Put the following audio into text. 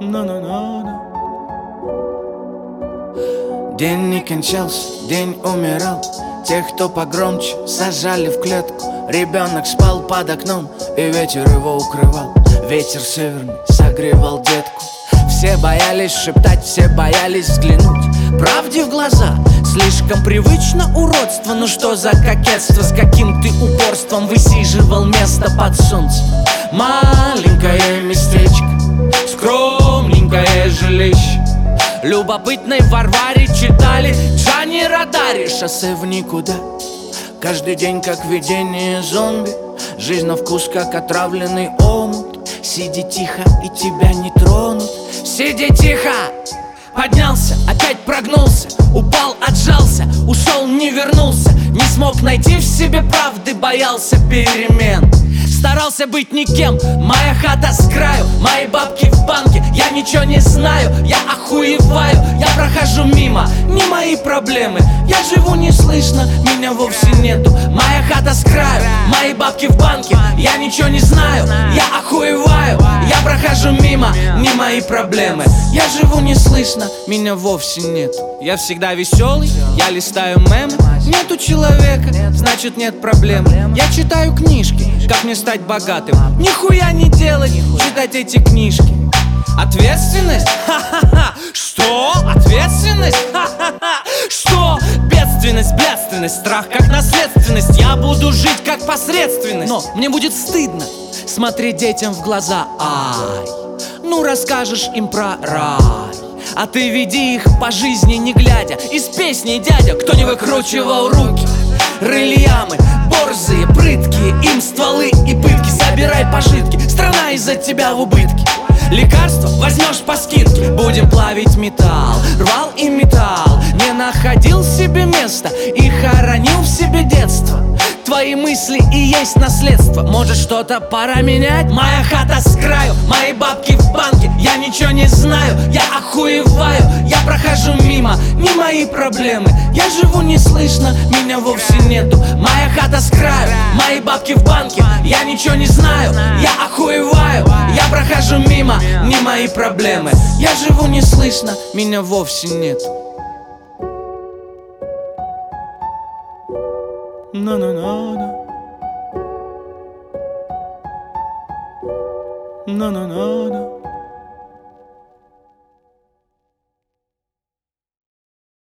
День не кончался, день умирал. Тех, кто погромче, сажали в клетку. Ребенок спал под окном, и ветер его укрывал. Ветер северный согревал детку. Все боялись шептать, все боялись взглянуть правде в глаза. Слишком привычно уродство, ну что за кокетство? С каким ты упорством высиживал место под солнцем? Маленькое местечко, скромненькое жилище. Любопытной Варваре читали Джани Родари. Шоссе в никуда, каждый день как видение зомби. Жизнь на вкус как отравленный омут. Сиди тихо и тебя не тронут. Сиди тихо! Поднялся, опять прогнулся, упал, отжался, ушел, не вернулся. Не смог найти в себе правды, боялся перемен. Старался быть никем, моя хата с краю, мои бабки в банке. Я ничего не знаю, я охуеваю. Я прохожу мимо, не мои проблемы. Я живу не слышно, меня вовсе нету. Моя хата с краю, мои бабки в банке. Я ничего не знаю, я охуеваю. Я прохожу мимо, не мои проблемы. Я живу не слышно, меня вовсе нету. Я всегда веселый, я листаю мемы. Нету человека, значит нет проблем. Я читаю книжки, как мне стать богатым. Нихуя не делать, читать эти книжки. Ответственность? Ха-ха-ха! Что? Ответственность? Ха-ха-ха! Что? Бедственность, блядственность, страх как наследственность. Я буду жить как посредственность. Но мне будет стыдно смотреть детям в глаза. Ай, ну расскажешь им про рай. А ты веди их по жизни не глядя. Из песни дядя, кто не выкручивал руки. Рыли ямы, борзые, прыткие, им стволы и пытки. Собирай пожитки, страна из-за тебя в убытке. Лекарства возьмешь по скидке. Будем плавить металл, рвал и металл. Не находил себе места и хоронил в себе детство. Твои мысли и есть наследство. Может что-то пора менять? Моя хата с краю, мои бабки в банке. Я ничего не знаю, я охуеваю. Я прохожу мимо, не мои проблемы. Я живу не слышно, меня вовсе нету. Моя хата с краю, мои бабки в банке. Я ничего не знаю, я охуеваю. Я прохожу мимо, не мои проблемы. Я живу не слышно, меня вовсе нету. No. No.